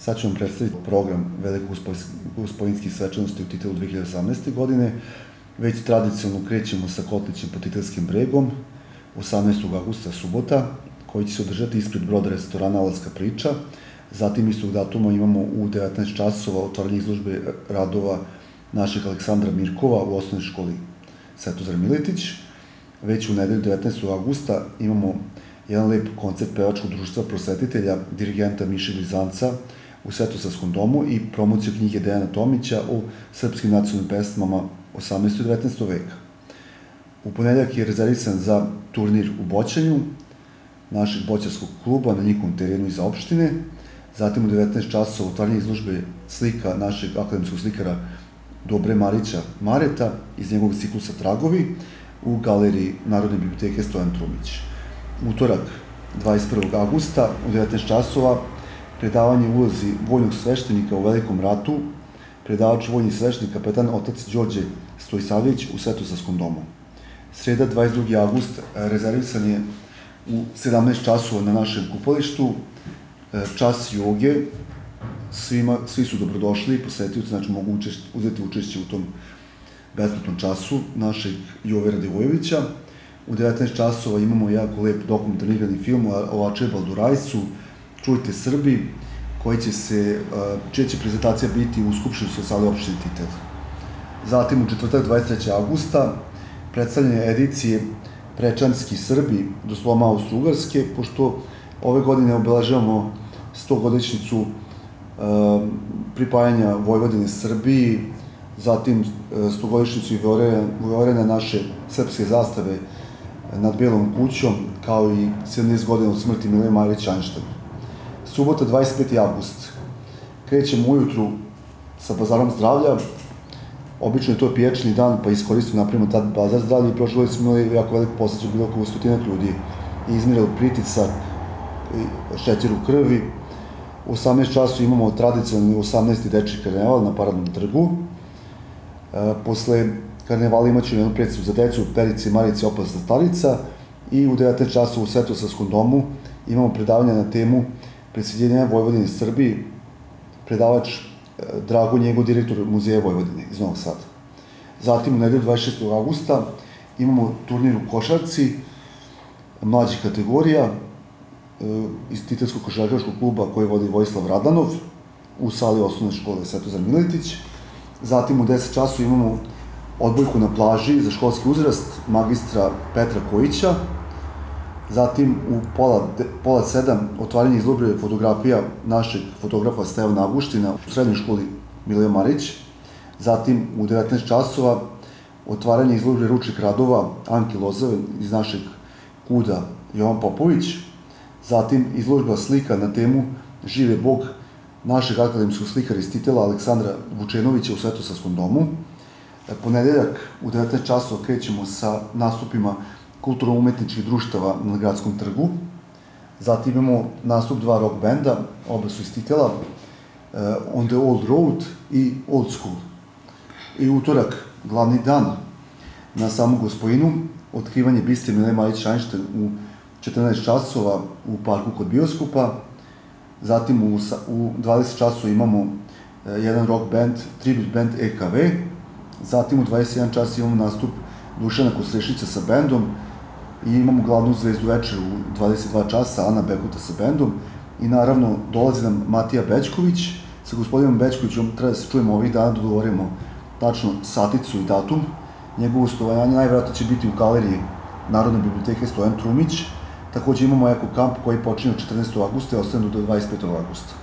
Sad ću vam predstaviti program Veliko-Gospojinskih svečanosti u Titelu 2018. godine. Već tradicionalno krećemo sa Kotlićem pod Titelskim bregom, 18. augusta, subota, koji će se održati ispred broda restorana Alanska priča. Zatim istog datuma imamo u 19 časova otvaranje izložbe radova našeg Aleksandra Mirkova u osnovnoj školi Svetozar Miletić. Već u nedelju 19. augusta imamo jedan lep koncert pevačkog društva prosvetitelja, dirigenta Miše Blizanca u Svetosarskom domu i promociju knjige Dejana Tomića o srpskim nacionalnim pesmama 18. i 19. veka. U ponedeljak je rezervisan za turnir u boćanju našeg boćarskog kluba na njihovom terenu iza opštine. Zatim u 19 časova otvaranje izložbe slika našeg akademskog slikara Dobre Marića Mareta iz njegovog ciklusa Tragovi u galeriji Narodne biblioteke Stojan Trumić. Utorak, 21. augusta, u 19 časova, predavanje ulozi vojnog sveštenika u Velikom ratu, predavač vojni sveštenik, kapetan otac Đorđe Stojsavljević u Svetosarskom domu. Sreda, 22. august, rezervisan je u 17 časova na našem kupalištu, čas joge, svi su dobrodošli, posetioci, znači mogu uzeti učešće u tom besplatnom času našeg Jove Radivojevića. U 19 časova imamo jako lep dokumentarni film o Arčibaldu Rajsu, Čujte Srbi, čija će prezentacija biti u Skupštinskoj sali opštine Titel. Zatim u četvrtak, 23. augusta, predstavljanje edicije Prečanski Srbi do sloma Austro-Ugarske, pošto ove godine obeležavamo 100-godišnjicu pripajanja Vojvodine Srbiji, zatim 100-godišnjicu i vijorena naše srpske zastave nad Belom kućom, kao i 70 godina od smrti Miloja Marića Einsteina. Subota, 25. avgust. Krećemo ujutru sa bazarom zdravlja. Obično je to pijačni dan, pa iskoristimo napravimo tad bazar zdravlja i prošle godine smo imali jako veliko poseću, bilo oko 100 ljudi i izmirali pritisak, šećer u krvi. U 18 časova imamo tradicionalni 18. dečji karneval na Paradnom trgu. Posle karnevala imat ćemo jednu predstavu za decu, Perica i Marica opasna starica, i u 19 časova u Svetosarskom domu imamo predavanje na temu preseljenja Vojvodine Srbiji, predavač Drago Njegov, direktor Muzeja Vojvodine iz Novog Sada. Zatim u nedelju 26. augusta imamo turnir u košarci mlađih kategorija iz Titelskog košarkaškog kluba koji vodi Vojislav Radanov u sali osnovne škole Svetozar Miletić. Zatim u 10 časova imamo odbojku na plaži za školski uzrast magistra Petra Kojića. Zatim u pola 7 otvaranje izložbe fotografija našeg fotografa Stevana Aguština u srednjoj školi Miloja Marić. Zatim u 19 časova otvaranje izložbe ručnih radova Anke Lozave iz našeg kuda Jovan Popović. Zatim izložba slika na temu Žive Bog našeg akademskog slikara iz Titela Aleksandra Vučenovića u Svetosarskom domu. Ponedeljak u 19 časova krećemo sa nastupima kulturno-umetničkih društava na Gradskom trgu. Zatim imamo nastup dva rock benda, oba su iz Titela, On the Old Road i Old School. I utorak, glavni dan na samom Gospojinu, otkrivanje biste Miloja Marića Einsteina u 14 časova u parku kod bioskopa. Zatim u 20 časova imamo jedan rock band, tribute band EKV. Zatim u 21 čas imamo nastup Dušana Kosrešića sa bendom i imamo glavnu zvezdu večera u 22 časa, Ana Bekuta sa bendom. I naravno dolazi nam Matija Bećković. Sa gospodinom Bećkovićom treba da se čujemo ovih dana, da dogovorimo tačno saticu i datum. Njegovo gostovanje najvjerojatnije će biti u galeriji Narodne biblioteke Stojan Trumić. Takođe imamo Eko kamp koji počinje od 14. augusta i ostane do 25. augusta.